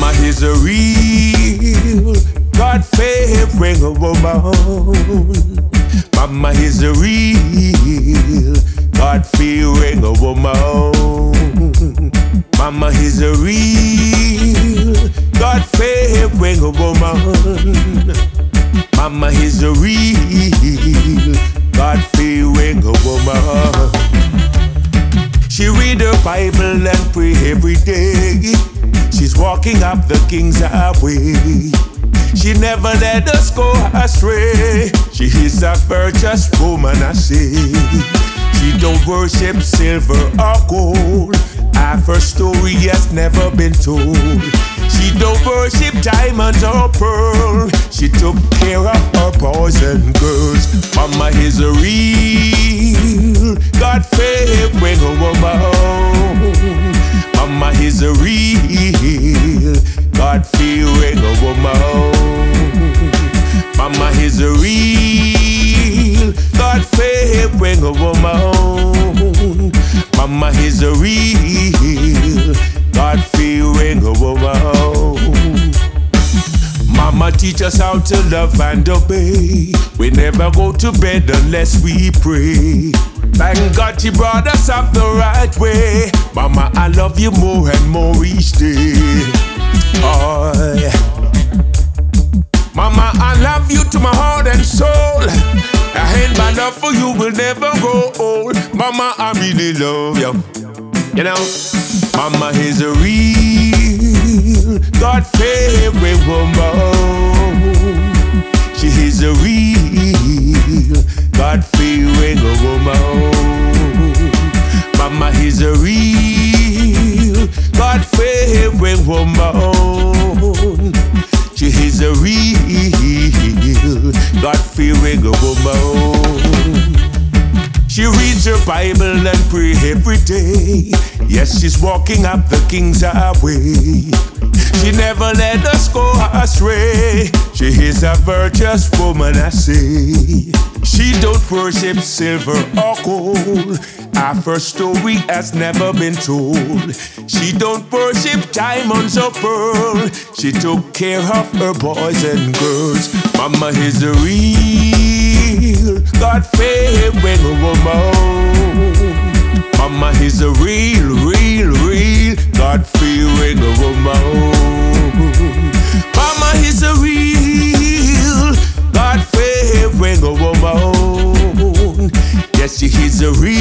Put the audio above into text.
Mama is a real God-fearing woman. Mama is a real God-fearing woman. Mama is a real God-fearing woman. Mama is a real God-fearing woman. She read her Bible and pray every day. She's walking up the King's highway. She never let us go astray. She is a virtuous woman, I say. She don't worship silver or gold. Half her story has never been told. She don't worship diamonds or pearl. She took care of her boys and girls. Mama is a real God-fearing woman. Mama is a real God-fearing woman. Mama is a real God-fearing woman. Mama is a real God-fearing woman. Mama teach us how to love and obey. We never go to bed unless we pray. Thank God she brought us up the right way. Mama, I love you more and more each day. Oh, yeah. Mama, I love you to my heart and soul. And my love for you will never grow old. Mama, I really love you. You know, Mama is a real God-fearing woman. She is a real God-fearing woman. Mama is a real God-fearing woman. She is a real God-fearing woman. She reads her Bible and pray every day. Yes, she's walking up the King's highway. She never let us go astray. She is a virtuous woman, I say. She don't worship silver or gold. Half her story has never been told. She don't worship diamonds or pearl. She took care of her boys and girls. Mama is a real God-fearing woman. Mama is a real God-fearing woman. Mama is a real God-fearing woman. Yes, she is a real